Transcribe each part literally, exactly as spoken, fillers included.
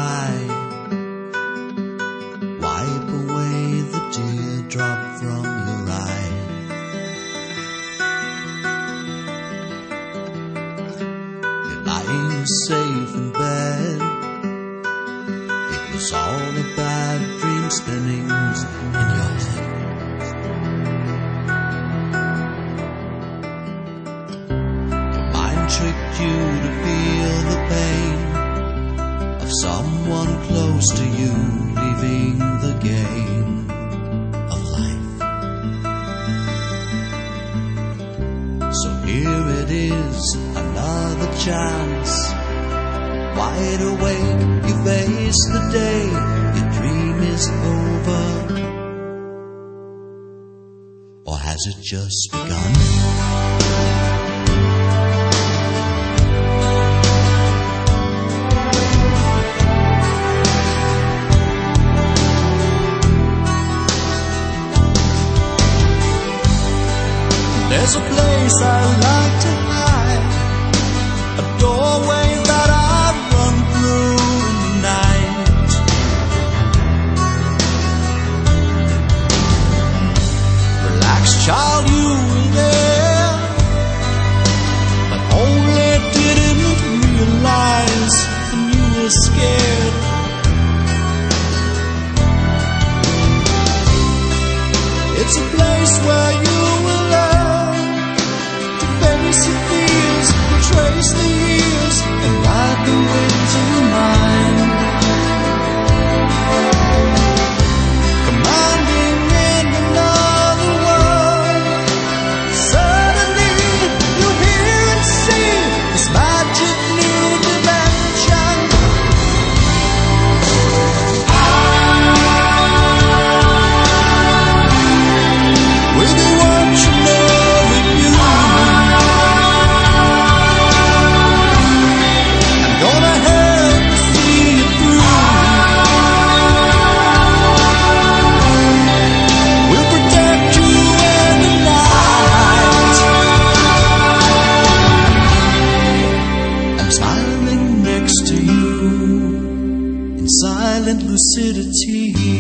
cry. Wipe away the teardrop from your eye. You're lying safe in bed. It was all a bad dream spinning in your head. Your mind tricked you to feel the pain of someone close to you leaving the game of life. So here it is, another chance. Wide awake, you face the day. Your dream is over, or has it just begun? There's a place I like to hide, a doorway that I run through in the night. Relax, child, you were there, but only didn't realize when you were scared. It's a place where you will learn to face your fears, trace the years, and ride the winds of your mind. Commanding in another world, suddenly you hear and see this magic new dimension. With you watching over you, gonna help you see it through. We'll protect you in the night. I'm smiling next to you in silent lucidity.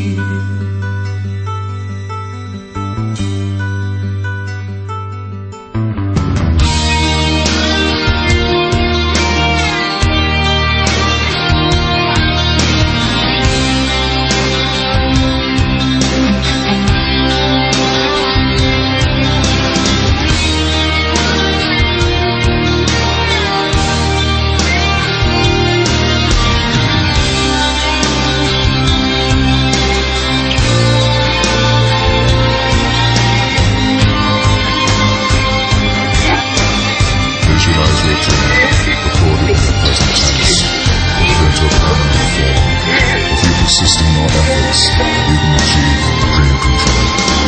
Assisting our efforts, we can achieve dream control.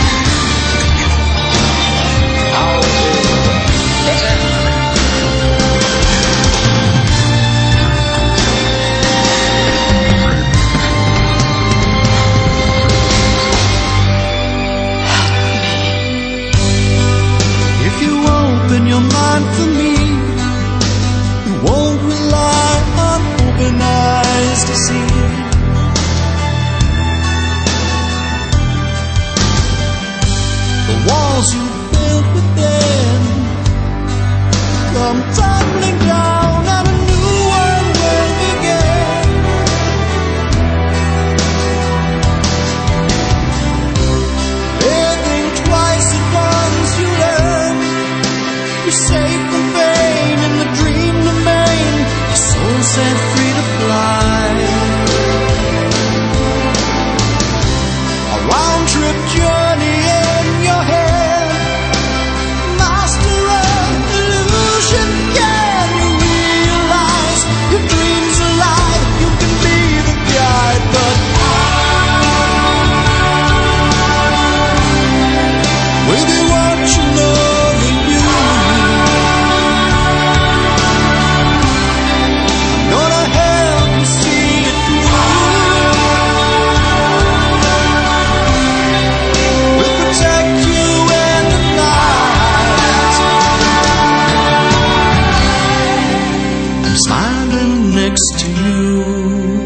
If you open your mind for me, you won't rely on open eyes to see. The walls you built within come tumbling down, and a new world will begin. Living twice at once, you learn you're safe from pain, and the dream remain. Your soul set free to fly. A round trip journey in your head, master of illusion. Can you realize your dreams alive? You can be the guide, but with you watching over you, I'm gonna help you see it through. We'll protect you in the night. I'm smiling next to you.